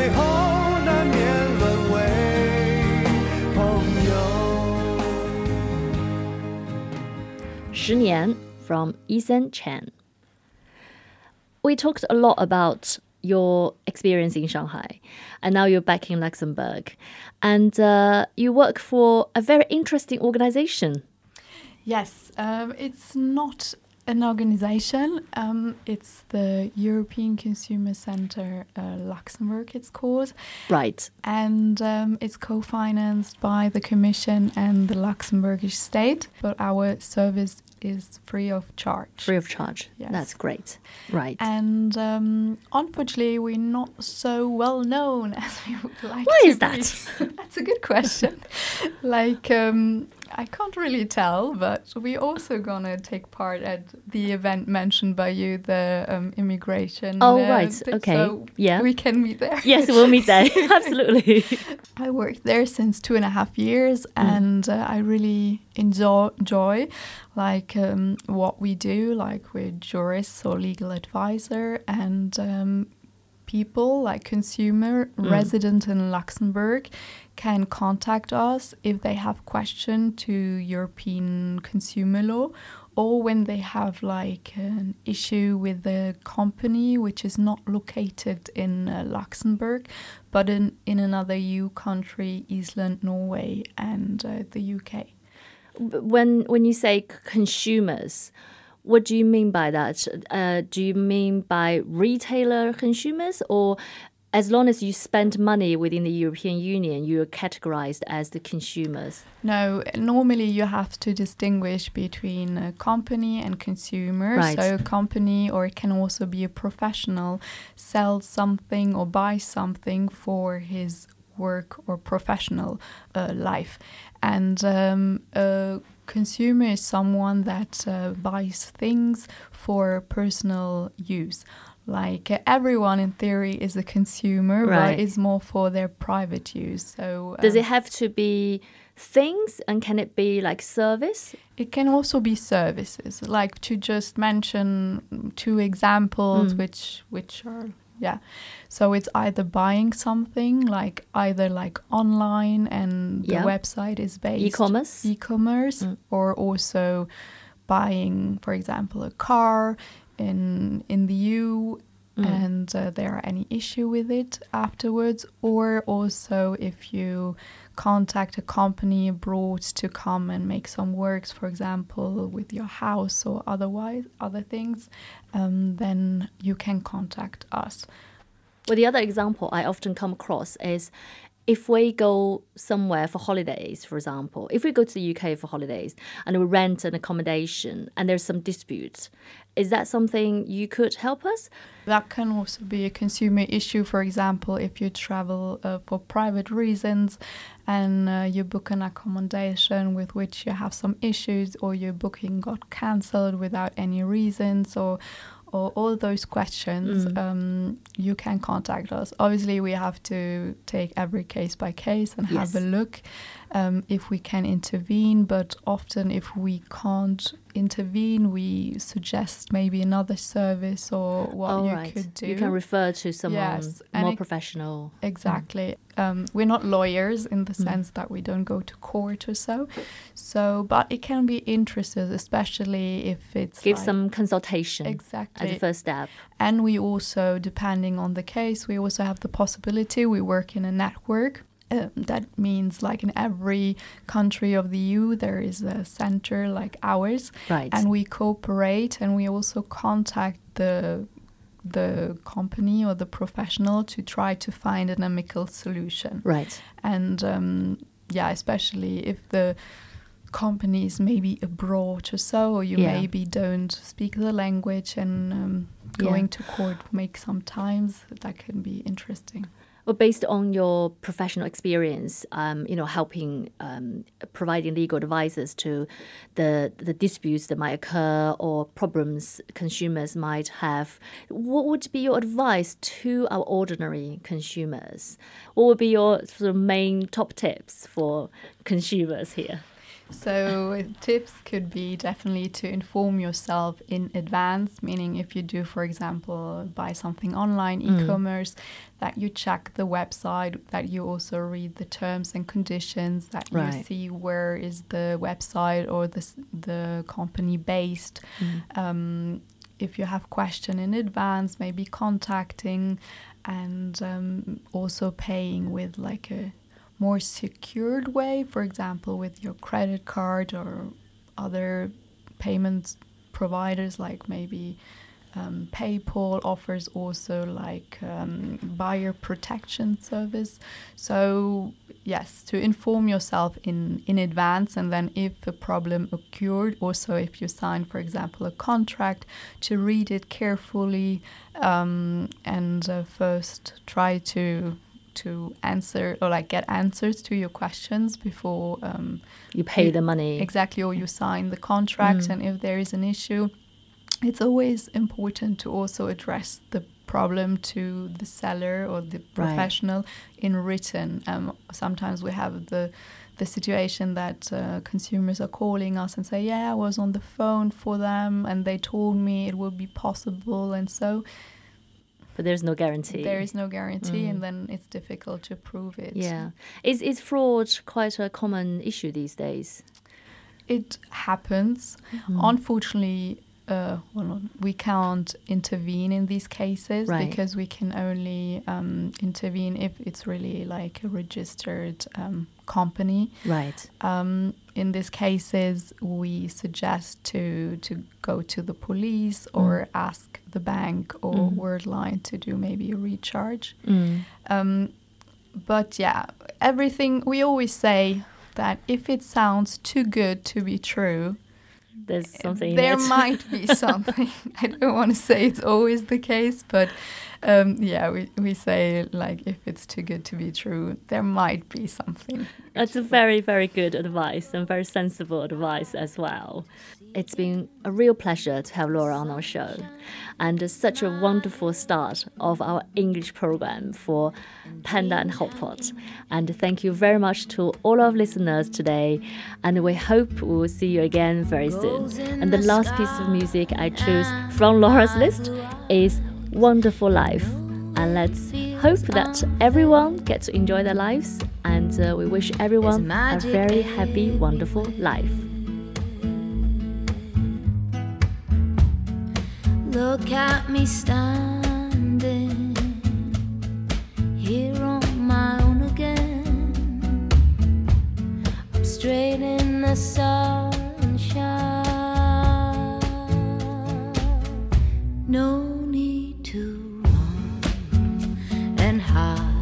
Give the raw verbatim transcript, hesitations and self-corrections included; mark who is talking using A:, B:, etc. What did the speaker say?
A: 最后难免沦为朋友。
B: 十年 from Ethan Chen. We talked a lot about your experience in Shanghai, and now you're back in Luxembourg, and uh, you work for a very interesting organization.
C: Yes, um, it's not an organization. Um, it's the European Consumer Center uh, Luxembourg, it's called.
B: Right.
C: And um, it's co-financed by the Commission and the Luxembourgish state, but our service is free of charge.
B: Free of charge.
C: Yes.
B: That's great. Right.
C: And um, unfortunately, we're not so well known as we would like
B: Why
C: to
B: is that?
C: be. That's a good question. like, um, I can't really tell, but we're also going to take part at the event mentioned by you, the um, immigration.
B: Oh,
C: uh,
B: right.
C: thing,
B: Okay.
C: So
B: yeah.
C: we can meet there.
B: Yes, we'll meet there. Absolutely.
C: I worked there since two and a half years, mm. and uh, I really enjoy, enjoy like um, what we do, like we're jurists or legal advisor, and um, people like consumer mm. resident in Luxembourg can contact us if they have question to European consumer law, or when they have like an issue with the company which is not located in uh, Luxembourg, but in, in another E U country, Iceland, Norway, and uh, the U K.
B: When when you say consumers, what do you mean by that? Uh, do you mean by retailer consumers, or as long as you spend money within the European Union, you're categorized as the consumers?
C: No, normally you have to distinguish between a company and consumer.
B: Right.
C: So a company, or it can also be a professional, sells something or buys something for his work or professional uh, life. And um, a consumer is someone that uh, buys things for personal use. Like uh, everyone in theory is a consumer,
B: right.
C: but it's more for their private use. So um,
B: does it have to be things, and can it be like service?
C: It can also be services. Like, to just mention two examples, mm. which which are yeah. So it's either buying something, like either like online and the
B: yeah.
C: website is based
B: e-commerce,
C: e-commerce,
B: mm.
C: or also buying, for example, a car in in the E U, mm. and uh, there are any issue with it afterwards, or also if you contact a company abroad to come and make some works, for example, with your house or otherwise other things, um, then you can contact us.
B: Well, the other example I often come across is if we go somewhere for holidays, for example, if we go to the U K for holidays and we rent an accommodation and there's some dispute, is that something you could help us?
C: That can also be a consumer issue. For example, if you travel uh, for private reasons and uh, you book an accommodation with which you have some issues, or your booking got cancelled without any reasons, or or all those questions, mm. um, you can contact us. Obviously, we have to take every case by case and
B: yes.
C: have a look um, if we can intervene. But often, if we can't intervene, we suggest maybe another service or what
B: oh,
C: you
B: right.
C: could do.
B: You can refer to someone
C: yes.
B: more
C: it,
B: professional.
C: Exactly. Mm. Um, we're not lawyers in the mm. sense that we don't go to court or so. So, but it can be interesting, especially if it's
B: give
C: like,
B: some consultation.
C: Exactly.
B: As a first step.
C: And we also, depending on the case, we also have the possibility. We work in a network. Uh, that means like in every country of the E U there is a center like ours,
B: right.
C: and we cooperate, and we also contact the the company or the professional to try to find an amicable solution.
B: Right.
C: And um, yeah, especially if the company is maybe abroad or so, or you
B: yeah.
C: maybe don't speak the language, and um, going
B: yeah.
C: to court make sometimes that can be interesting.
B: Well, based on your professional experience, um, you know, helping, um, providing legal advices to the the disputes that might occur or problems consumers might have, what would be your advice to our ordinary consumers? What would be your sort of main top tips for consumers here?
C: So tips could be definitely to inform yourself in advance, meaning if you do, for example, buy something online, e-commerce, that you check the website, that you also read the terms and conditions, that
B: Right.
C: you see where is the website or the, s- the company based. Um, if you have question in advance, maybe contacting and um, also paying with like a more secured way, for example, with your credit card or other payment providers, like maybe um, PayPal offers also like um, buyer protection service. So yes, to inform yourself in, in advance, and then if a problem occurred, also if you sign, for example, a contract, to read it carefully um, and uh, first try to to answer or like get answers to your questions before um,
B: You pay
C: you-
B: the money.
C: exactly, or you sign the contract.
B: Mm.
C: And if there is an issue, it's always important to also address the problem to the seller or the professional in written. Um, sometimes we have the the situation that uh, consumers are calling us and say, yeah, I was on the phone for them and they told me it would be possible, and so
B: But there's no guarantee.
C: there is no guarantee, and then it's difficult to prove it.
B: Yeah. Is is fraud quite a common issue these days?
C: It happens. Unfortunately, uh, well, not- we can't intervene in these cases
B: Right.
C: because we can only um, intervene if it's really like a registered um, company.
B: Right.
C: Um, in these cases, we suggest to to go to the police or ask the bank or Wordline to do maybe a recharge.
B: Mm.
C: Um, but yeah, everything we always say that if it sounds too good to be true,
B: There's something
C: there
B: in it.
C: might be something. I don't want to say it's always the case, but um, yeah, we, we say like if it's too good to be true, there might be something.
B: That's a very, very good advice and very sensible advice as well. It's been a real pleasure to have Laura on our show, and it's such a wonderful start of our English program for Panda and Hotpot. And thank you very much to all our listeners today, and we hope we will see you again very soon. And the last piece of music I choose from Laura's list is Wonderful Life. And let's hope that everyone gets to enjoy their lives, and uh, we wish everyone a very happy, wonderful life.
D: Look at me standing here on my own again. I'm straight in the sunshine. No need to run and hide.